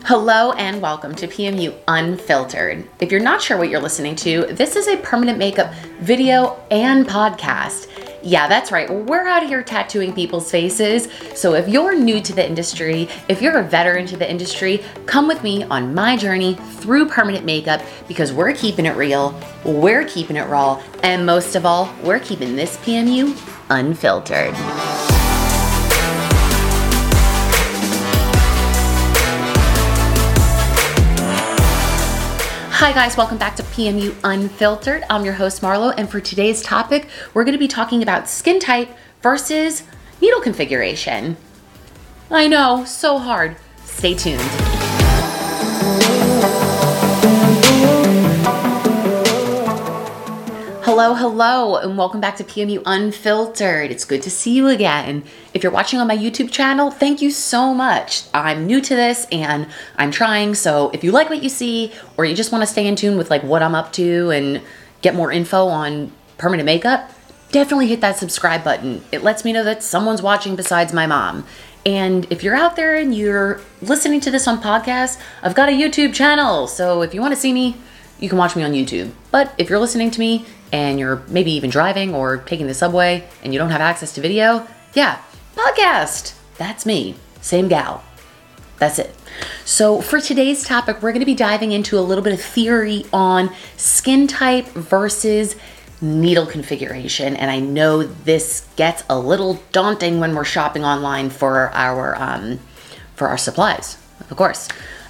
Hello and welcome to PMU Unfiltered. If you're not sure what you're listening to, this is a permanent makeup video and podcast. Yeah, that's right. We're out here tattooing people's faces. So if you're new to the industry, if you're a veteran to the industry, come with me on my journey through permanent makeup because we're keeping it real, we're keeping it raw, and most of all, we're keeping this PMU unfiltered. Hi guys, welcome back to PMU Unfiltered. I'm your host Marlo, and for today's topic, we're going to be talking about skin type versus needle configuration. I know, so hard. Stay tuned. Hello, and welcome back to PMU Unfiltered. It's good to see you again. If you're watching on my YouTube channel, thank you so much. I'm new to this and I'm trying, so if you like what you see or you just want to stay in tune with like what I'm up to and get more info on permanent makeup, definitely hit that subscribe button. It lets me know that someone's watching besides my mom. And if you're out there and you're listening to this on podcast, I've got a YouTube channel, so if you want to see me, you can watch me on YouTube. But if you're listening to me and you're maybe even driving or taking the subway and you don't have access to video, yeah, podcast. That's me. Same gal. That's it. So for today's topic, we're going to be diving into a little bit of theory on skin type versus needle configuration. And I know this gets a little daunting when we're shopping online for our supplies, of course.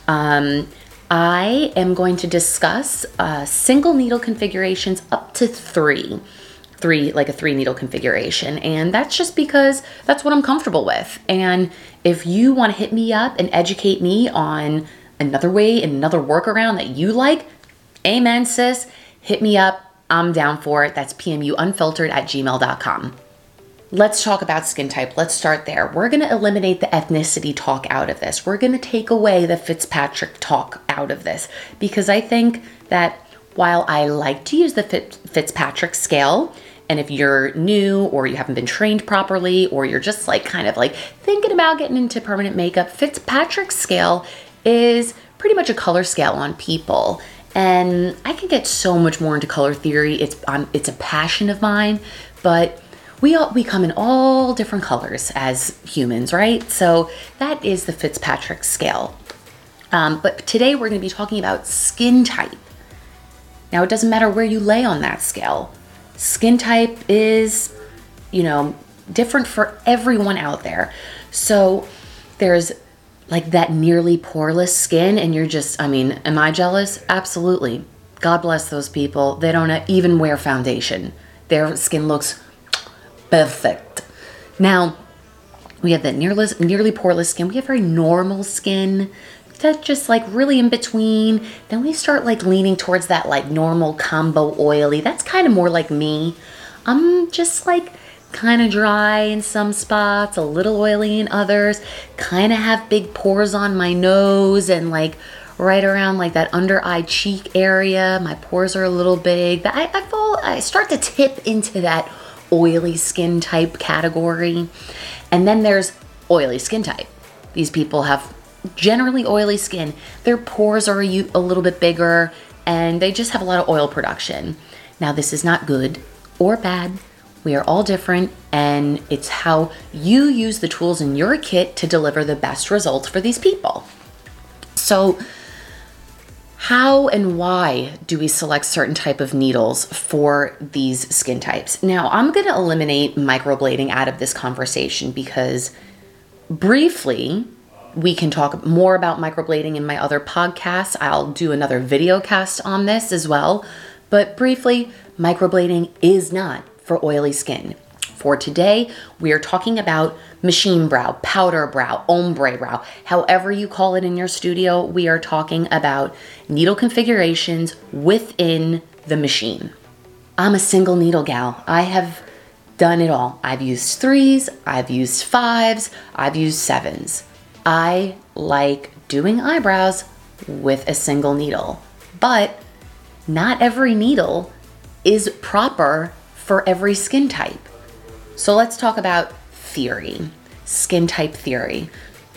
I am going to discuss single needle configurations up to three, like a 3-needle configuration. And that's just because that's what I'm comfortable with. And if you want to hit me up and educate me on another way, another workaround that you like, amen, sis, hit me up. I'm down for it. That's pmuunfiltered@gmail.com. Let's talk about skin type. Let's start there. We're going to eliminate the ethnicity talk out of this. We're going to take away the Fitzpatrick talk out of this because I think that while I like to use the Fitzpatrick scale, and if you're new or you haven't been trained properly or you're just like kind of like thinking about getting into permanent makeup, Fitzpatrick scale is pretty much a color scale on people. And I can get so much more into color theory. It's a passion of mine, but we come in all different colors as humans, right? So that is the Fitzpatrick scale. But today we're going to be talking about skin type. Now, it doesn't matter where you lay on that scale. Skin type is, different for everyone out there. So there's like that nearly poreless skin and you're just, am I jealous? Absolutely. God bless those people. They don't even wear foundation. Their skin looks perfect. Now, we have that nearly poreless skin. We have very normal skin that's just like really in between. Then we start like leaning towards that like normal combo oily. That's kind of more like me. I'm just like kind of dry in some spots, a little oily in others, kind of have big pores on my nose and like right around like that under eye cheek area. My pores are a little big. I start to tip into that oily skin type category. And then there's oily skin type. These people have generally oily skin. Their pores are a little bit bigger and they just have a lot of oil production. Now, this is not good or bad. We are all different, and it's how you use the tools in your kit to deliver the best results for these people. So how and why do we select certain type of needles for these skin types? Now, I'm going to eliminate microblading out of this conversation because briefly, we can talk more about microblading in my other podcasts. I'll do another video cast on this as well. But briefly, microblading is not for oily skin. For today, we are talking about machine brow, powder brow, ombre brow, however you call it in your studio. We are talking about needle configurations within the machine. I'm a single needle gal. I have done it all. I've used 3s, I've used 5s, I've used 7s. I like doing eyebrows with a single needle, but not every needle is proper for every skin type. So let's talk about theory, skin type theory.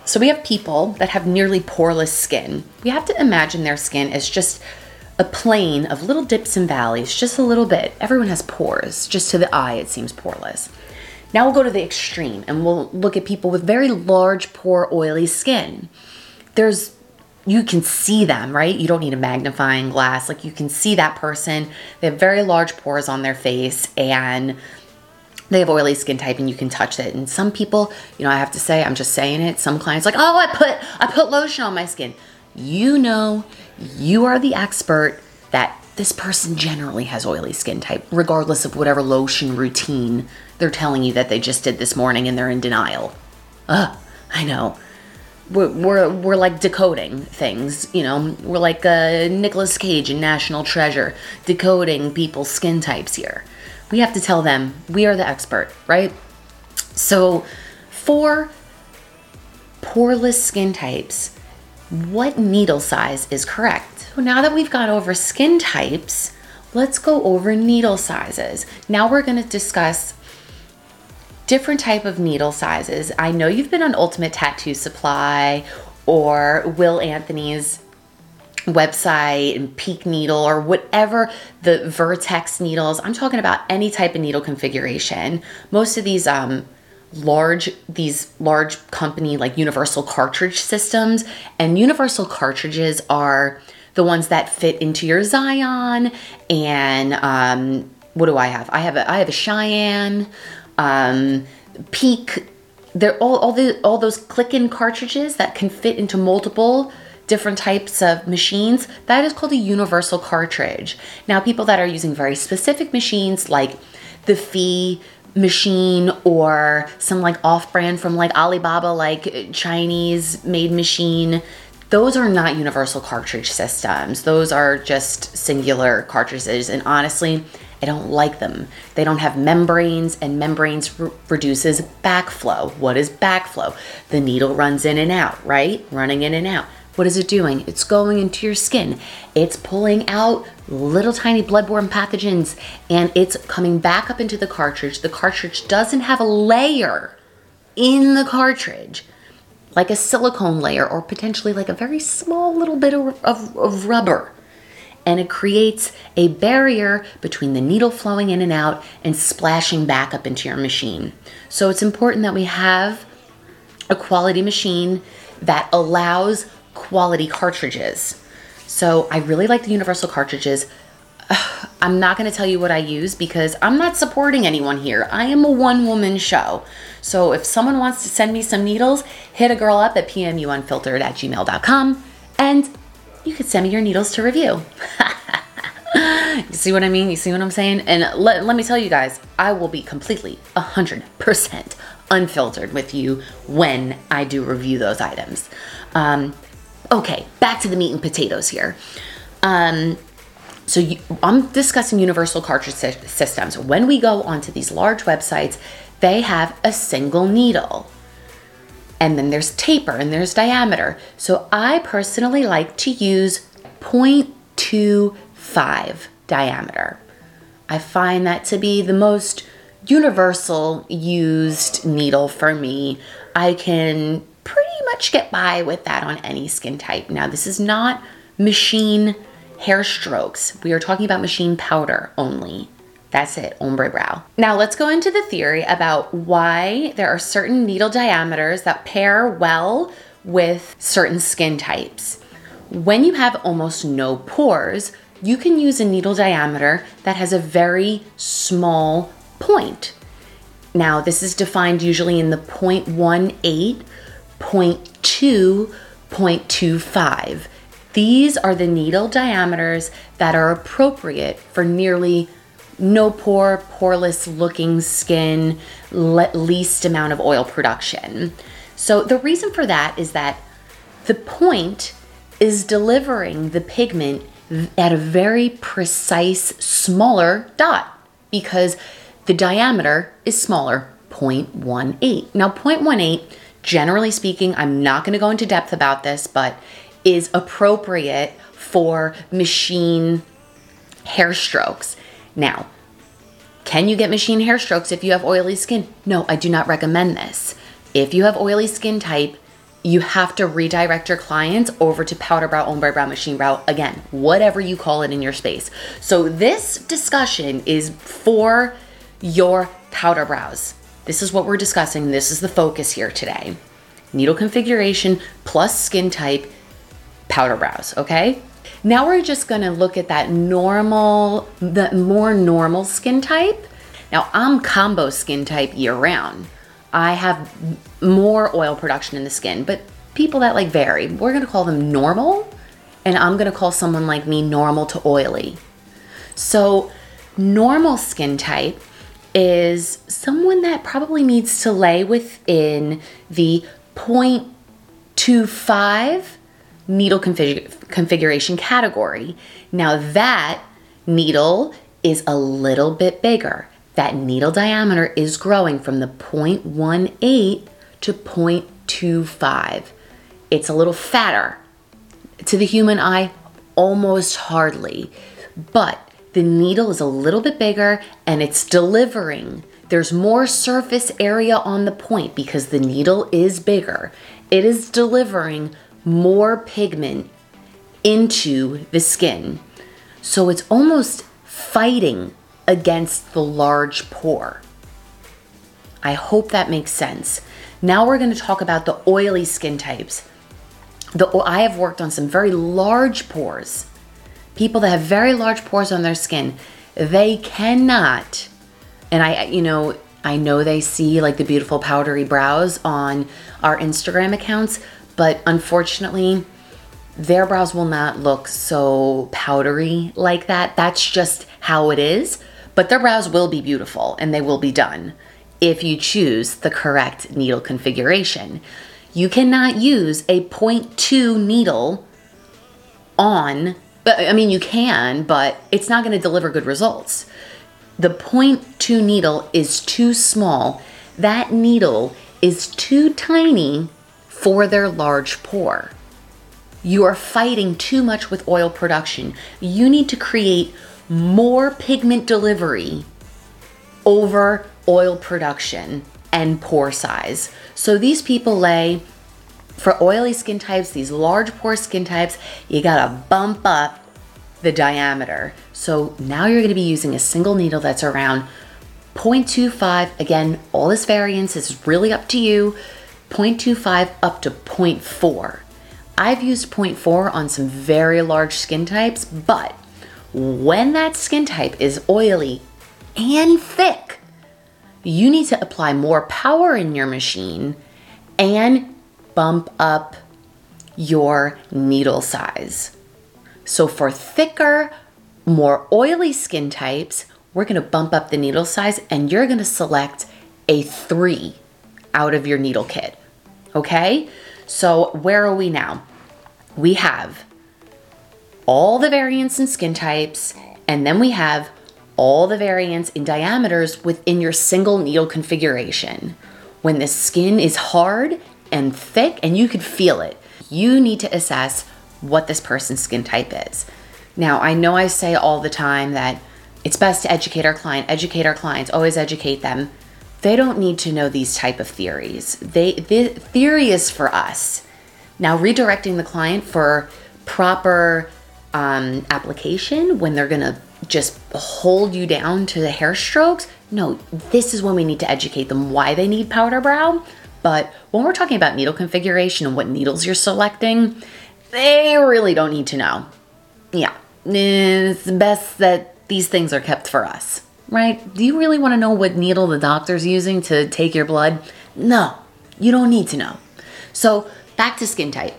So we have people that have nearly poreless skin. We have to imagine their skin as just a plane of little dips and valleys, just a little bit. Everyone has pores. Just to the eye, it seems poreless. Now we'll go to the extreme and we'll look at people with very large, pore, oily skin. You can see them, right? You don't need a magnifying glass. Like, you can see that person. They have very large pores on their face and they have oily skin type, and you can touch it. And some people, I have to say, I'm just saying it. Some clients like, oh, I put lotion on my skin. You are the expert that this person generally has oily skin type, regardless of whatever lotion routine they're telling you that they just did this morning and they're in denial. I know. We're like decoding things, We're like Nicolas Cage in National Treasure, decoding people's skin types here. We have to tell them we are the expert, right? So for poreless skin types, what needle size is correct? So now that we've gone over skin types, let's go over needle sizes. Now we're going to discuss different type of needle sizes. I know you've been on Ultimate Tattoo Supply or Will Anthony's website and Peak Needle or whatever, the Vertex needles. I'm talking about any type of needle configuration. Most of these large company like universal cartridge systems, and universal cartridges are the ones that fit into your Zion. And what do I have? I have a Cheyenne, Peak. They're all those click-in cartridges that can fit into multiple different types of machines. That is called a universal cartridge. Now, people that are using very specific machines like the Fee machine or some like off-brand from like Alibaba, like Chinese made machine, those are not universal cartridge systems. Those are just singular cartridges, and honestly, I don't like them. They don't have membranes, and membranes reduces backflow. What is backflow? The needle runs in and out, right? Running in and out. What is it doing? It's going into your skin. It's pulling out little tiny bloodborne pathogens, and it's coming back up into the cartridge. The cartridge doesn't have a layer in the cartridge, like a silicone layer or potentially like a very small little bit of rubber. And it creates a barrier between the needle flowing in and out and splashing back up into your machine. So it's important that we have a quality machine that allows quality cartridges. So I really like the universal cartridges. I'm not going to tell you what I use because I'm not supporting anyone here. I am a one-woman show. So if someone wants to send me some needles, hit a girl up at pmuunfiltered@gmail.com and you could send me your needles to review. You see what I mean? You see what I'm saying? And let me tell you guys, I will be completely 100% unfiltered with you when I do review those items. Okay, back to the meat and potatoes here. I'm discussing universal cartridge systems. When we go onto these large websites, they have a single needle. And then there's taper and there's diameter. So I personally like to use 0.25 diameter. I find that to be the most universal used needle for me. I can pretty much get by with that on any skin type. Now, this is not machine hair strokes. We are talking about machine powder only. That's it, ombre brow. Now let's go into the theory about why there are certain needle diameters that pair well with certain skin types. When you have almost no pores, you can use a needle diameter that has a very small point. Now this is defined usually in the 0.18, 0.2, 0.25. These are the needle diameters that are appropriate for nearly no pore, poreless looking skin, least amount of oil production. So the reason for that is that the point is delivering the pigment at a very precise, smaller dot because the diameter is smaller, 0.18. Now 0.18, generally speaking, I'm not going to go into depth about this, but is appropriate for machine hair strokes. Now, can you get machine hair strokes if you have oily skin? No, I do not recommend this. If you have oily skin type, you have to redirect your clients over to powder brow, ombre brow, machine brow, again, whatever you call it in your space. So this discussion is for your powder brows. This is what we're discussing. This is the focus here today. Needle configuration plus skin type, powder brows, okay? Now we're just gonna look at the more normal skin type. Now I'm combo skin type year round. I have more oil production in the skin, but people that like vary, we're gonna call them normal, and I'm gonna call someone like me normal to oily. So normal skin type is someone that probably needs to lay within the 0.25 needle configuration category. Now that needle is a little bit bigger. That needle diameter is growing from the 0.18 to 0.25. It's a little fatter. To the human eye, almost hardly. But the needle is a little bit bigger and it's delivering. There's more surface area on the point because the needle is bigger. It is delivering more pigment into the skin. So it's almost fighting against the large pore. I hope that makes sense. Now we're going to talk about the oily skin types. I have worked on some very large pores. People that have very large pores on their skin, they cannot, and I know they see like the beautiful powdery brows on our Instagram accounts, but unfortunately, their brows will not look so powdery like that. That's just how it is. But their brows will be beautiful and they will be done if you choose the correct needle configuration. You cannot use a 0.2 needle on, I mean, you can, but it's not going to deliver good results. The 0.2 needle is too small. That needle is too tiny for their large pore. You are fighting too much with oil production. You need to create more pigment delivery over oil production and pore size. So these people lay, for oily skin types, these large pore skin types, you gotta bump up the diameter. So now you're gonna be using a single needle that's around 0.25. Again, all this variance is really up to you. 0.25 up to 0.4. I've used 0.4 on some very large skin types, but when that skin type is oily and thick, you need to apply more power in your machine and bump up your needle size. So for thicker, more oily skin types, we're gonna bump up the needle size and you're gonna select a 3 out of your needle kit, okay? So where are we now? We have all the variants in skin types, and then we have all the variants in diameters within your single needle configuration. When the skin is hard and thick, and you can feel it, you need to assess what this person's skin type is. Now, I know I say all the time that it's best to educate our clients, always educate them. They don't need to know these type of theories. The theory is for us. Now, redirecting the client for proper application when they're gonna just hold you down to the hair strokes, no, this is when we need to educate them why they need powder brow. But when we're talking about needle configuration and what needles you're selecting, they really don't need to know. Yeah, it's best that these things are kept for us, right? Do you really want to know what needle the doctor's using to take your blood? No, you don't need to know. So back to skin type.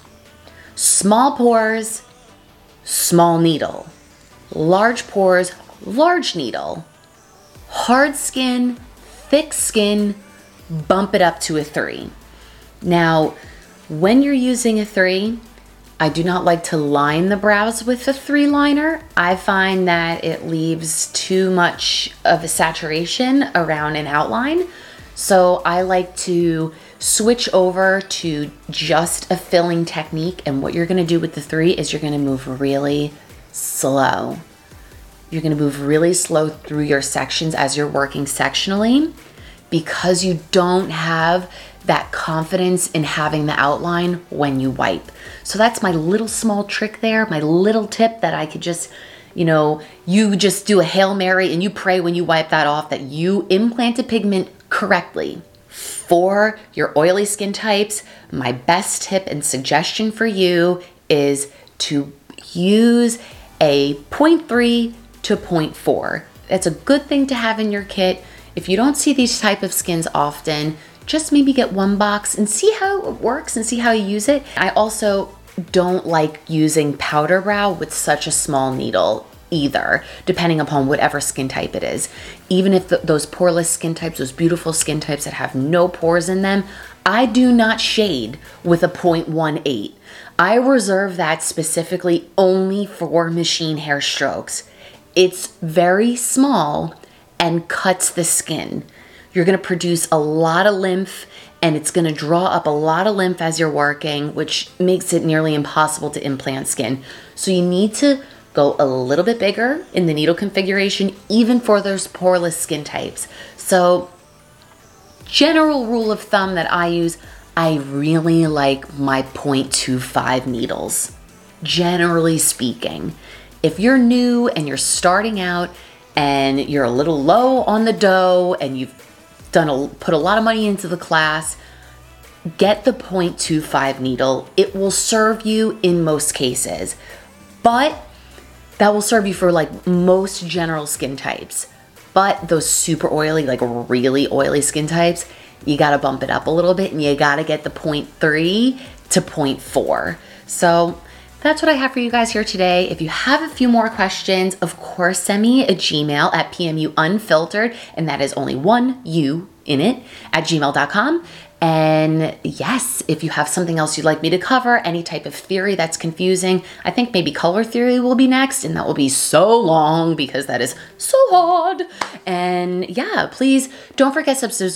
Small pores, small needle. Large pores, large needle. Hard skin, thick skin, bump it up to a 3. Now, when you're using a 3, I do not like to line the brows with a 3 liner. I find that it leaves too much of a saturation around an outline. So I like to switch over to just a filling technique. And what you're gonna do with the 3 is you're gonna move really slow. You're gonna move really slow through your sections as you're working sectionally, because you don't have that confidence in having the outline when you wipe. So that's my little small trick there, my little tip that I could just, you just do a Hail Mary and you pray when you wipe that off that you implanted pigment correctly. For your oily skin types, my best tip and suggestion for you is to use a 0.3 to 0.4. That's a good thing to have in your kit. If you don't see these type of skins often, just maybe get one box and see how it works and see how you use it. I also don't like using powder brow with such a small needle either, depending upon whatever skin type it is. Even if those poreless skin types, those beautiful skin types that have no pores in them, I do not shade with a 0.18. I reserve that specifically only for machine hair strokes. It's very small and cuts the skin. You're gonna produce a lot of lymph and it's gonna draw up a lot of lymph as you're working, which makes it nearly impossible to implant skin. So you need to go a little bit bigger in the needle configuration, even for those poreless skin types. So general rule of thumb that I use, I really like my 0.25 needles, generally speaking. If you're new and you're starting out and you're a little low on the dough and you've put a lot of money into the class, get the 0.25 needle. It will serve you in most cases, but that will serve you for like most general skin types. But those super oily, like really oily skin types, you gotta bump it up a little bit and you gotta get the 0.3 to 0.4. So that's what I have for you guys here today. If you have a few more questions, of course, send me a Gmail at PMUunfiltered, and that is only one U in it, at gmail.com. And yes, if you have something else you'd like me to cover, any type of theory that's confusing, I think maybe color theory will be next, and that will be so long because that is so hard. And yeah, please don't forget Let's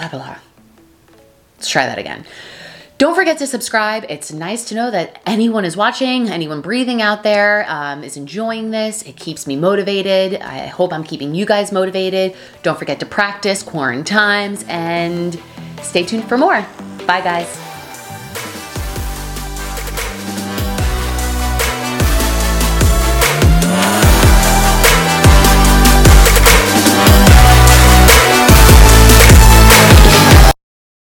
try that again. Don't forget to subscribe. It's nice to know that anyone is watching, anyone breathing out there is enjoying this. It keeps me motivated. I hope I'm keeping you guys motivated. Don't forget to practice quarantine times and stay tuned for more. Bye guys.